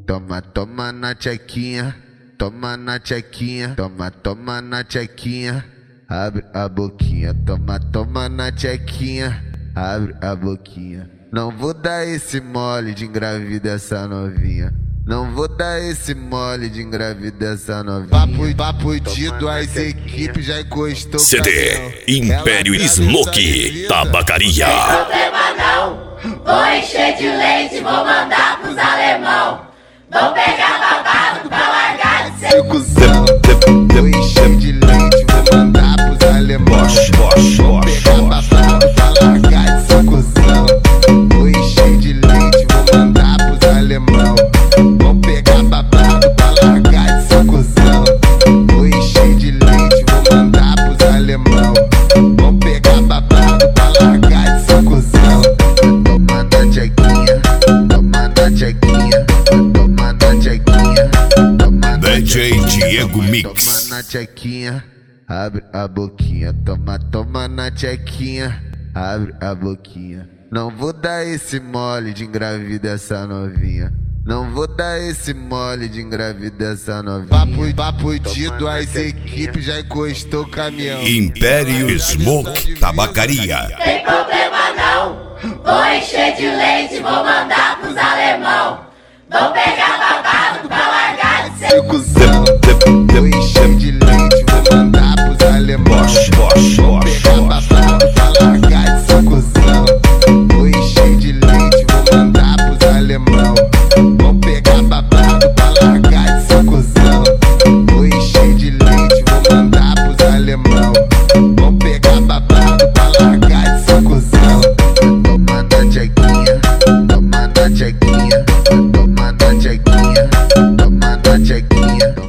Toma, toma na tchequinha, toma na tchequinha, toma, toma na tchequinha, abre a boquinha, toma, toma na tchequinha, abre a boquinha. Não vou dar esse mole de engravida essa novinha. Não vou dar esse mole de engravida essa novinha. Papo de duas equipes já encostou. CD Império Smoke Tabacaria. Não tem problema não, vou encher de leite, vou mandar pros alemão. Vou pegar babado pra largar de ser cuzão. Vou encher de leite, vou mandar pros alemão. Vou pegar babado pra largar de ser cuzão. Vou encher de leite, vou mandar pros alemão. Vou pegar babado pra largar de ser cuzão. Vou encher de leite, vou mandar pros alemão. Vou pegar babado pra largar de ser cuzão. Toma na tchequinha, toma na tchequinha, toma na tchequinha, toma na DJ Diego Mix. Toma na tchequinha, abre a boquinha, toma, toma na tchequinha, abre a boquinha. Não vou dar esse mole de engravida essa novinha. Não vou dar esse mole de engravida essa novinha. Papo de duas equipes já encostou o caminhão. Império Smoke Tabacaria. Tem problema não, vou encher de leite, vou mandar pros alemão. Vou pegar babado pra largar de ser cuzão. Vou encher de leite, vou mandar pros alemão. Vou pegar babado pra largar de ser cuzão. Vou encher de leite, vou mandar pros alemão. Vou pegar babado pra largar de ser cuzão. Vou encher de leite, vou mandar pros alemão. Vou pegar babado pra largar de ser cuzão. Toma na tchequinha, toma na tchequinha, toma na tchequinha, toma na tchequinha.